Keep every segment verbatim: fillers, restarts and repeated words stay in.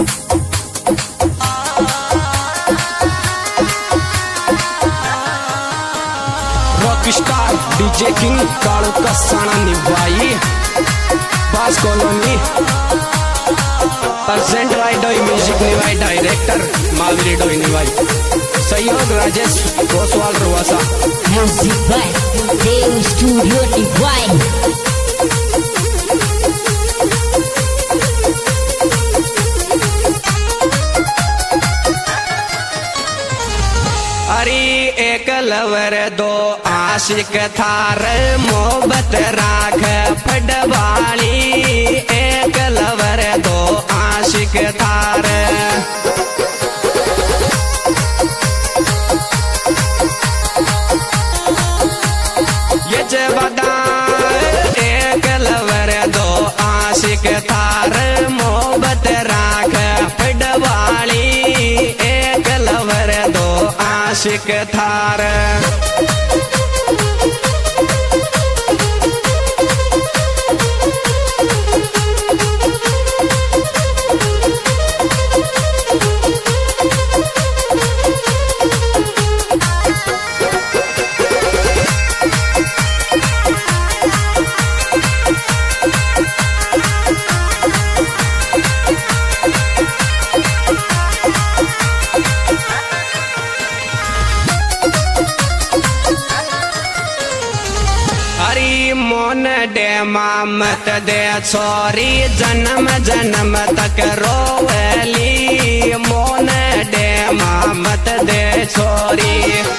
Rockstar DJ king Kalu Kasana निभाई पास colony परसेंट राइडोई म्यूजिक निभाई डायरेक्टर मालवी डोई निभाई सहयोग राजेश गोसवाल रुवासा म्यूजिक बाय देव स्टूडियो निभाई। अरे एक लवर दो आशिक थार मोहब्बत राख फटवाली एक लवर दो आशिक थार ये बता एक लवर दो आशिक थार मोहब्बत राख फटवाली एक लवर दो आशिक थार। मोन दे मामत दे छोरी जन्म जन्म तक रोवली मोन दे मामत दे छोरी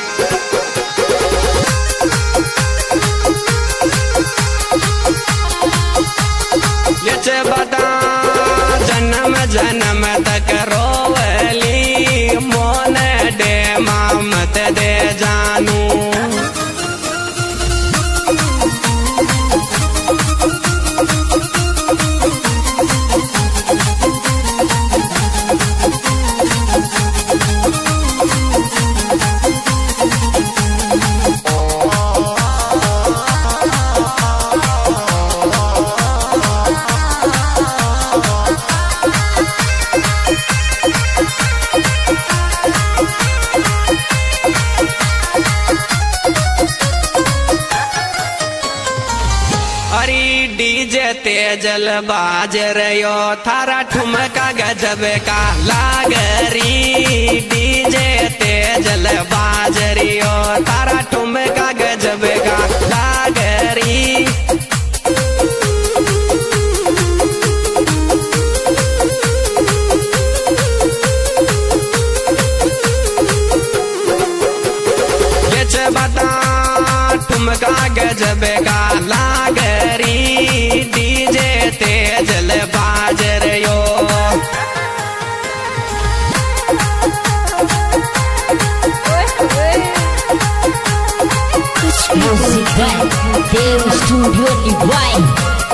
ये बता जन्म जन्म तक रोवली मोन दे मामत दे जानू डीजे तेजल बाज रयो थारा ठुमका गजब का लागरी डीजे तेजल बाज रियो थारा ठुमका गजब का लागरी ये बता ठुमका गजब का लागरी डीजे तेजल बाज रयो म्यूजिक बाय देव स्टूडियो निभाई।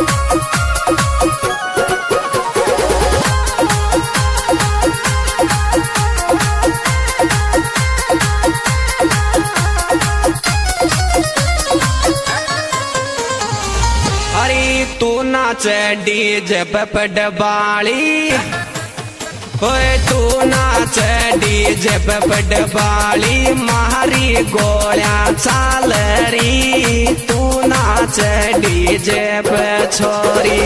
तू नाच डीजे पे पडबाली ओए तू नाच डीजे पे पडबाली मारी गोलियां चाल री तू नाच डीजे पे छोरी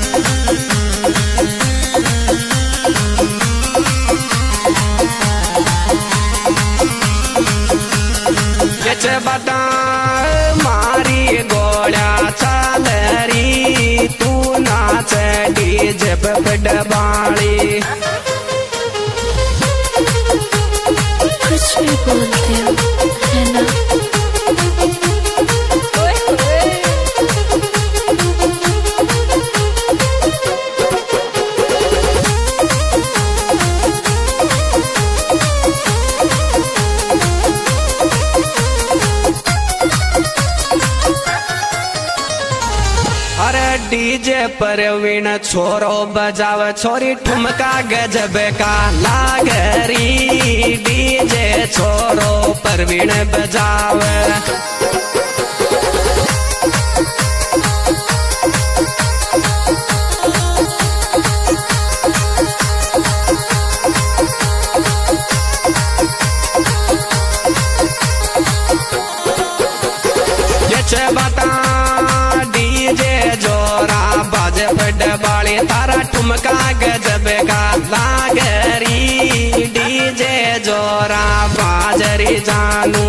ये बता मारी गोलियां चाल री तू नाच डीजे पे पडबाली कुछ भी बोलते हो है ना। डीजे पर वीण छोरो बजाव छोरी ठुमका गजब का लागरी डीजे छोरो पर वीण बजाव मारी जानू।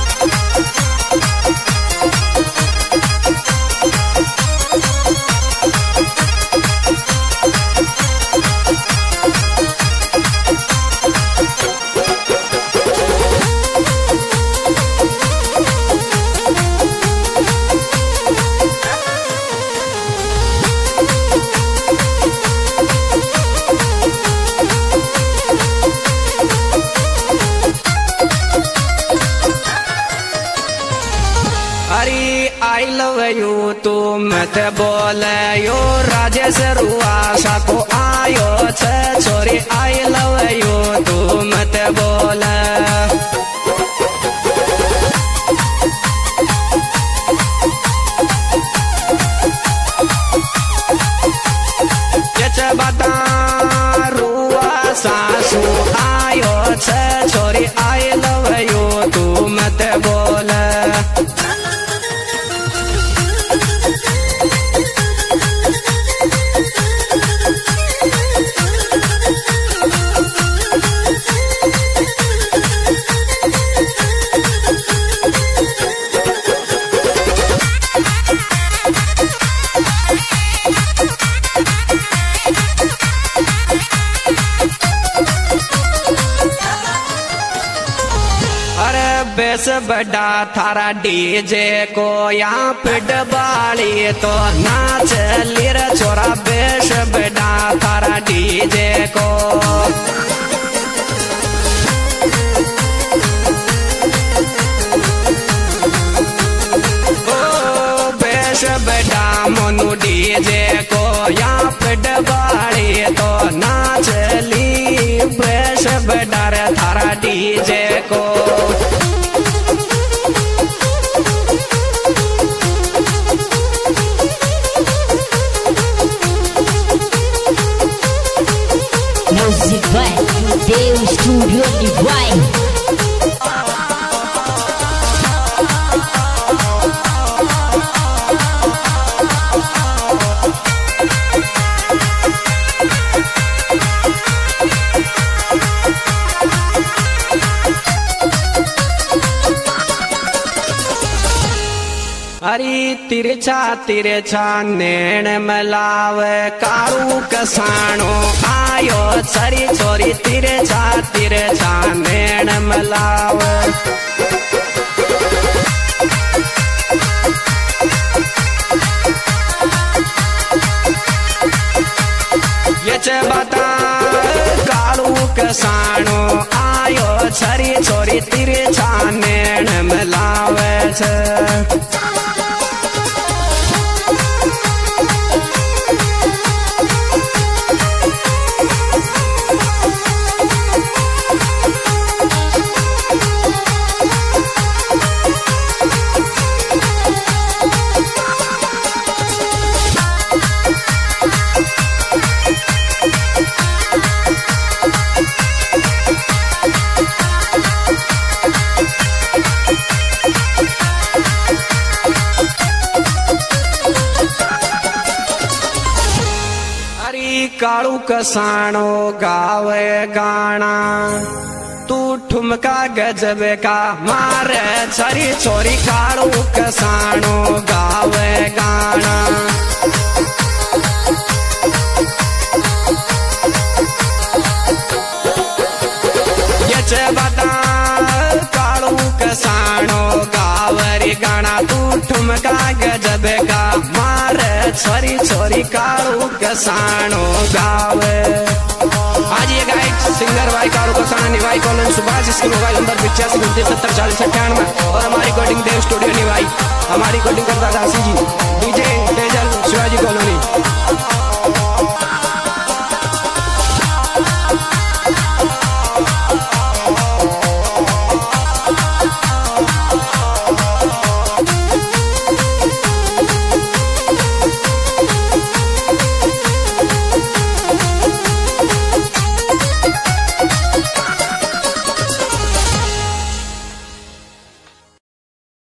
आई लव यू तू मत बोले यो राजेश रुआशा को आयो छे छोरी। आई लव यू तू मत बोले ये बता रुआशा सु आयो छे छोरी। आई लव यू तू मत बोले बेस बड़ा थारा डीजे को यहाँ पे डबाली तो नाच लीर छोरा। बेस बड़ा थारा डीजे को ओ बेस बड़ा मनु डीजे को यहाँ पे डबाली तो नाच ली। बेस बड़ा रे थारा डीजे को Music by Dev Studio Divine. हरी तिरछा तिरछा नैन मलावे कारू कसाणो आयो छरी छोरी। तिरछा तिरछा नैन मलावे ये चे बता कारू कसाणो आयो छरी छोरी। तिरछा नैन मलावे छे कालू कसाणो गावे गाना तू ठुमका गजब का मारे छरी छोरी। कालू कसाणो गावे गाना ये चे बता कालू कसाणो गावरी गाना तू ठुमका गजब का मारे छरी छोरी। कालू कसाणो गावे आज ये गायक सिंगर भाई कालू कसाणा निभाई कॉलोनी सुभाष जिसकी मोबाइल नंबर पिचासी उनतीस सत्तर चालीस अट्ठानवे और हमारी रिकॉर्डिंग देव स्टूडियो निभाई। हमारी रिकॉर्डिंग करता था सी जी डीजे तेजल शिवाजी कॉलोनी।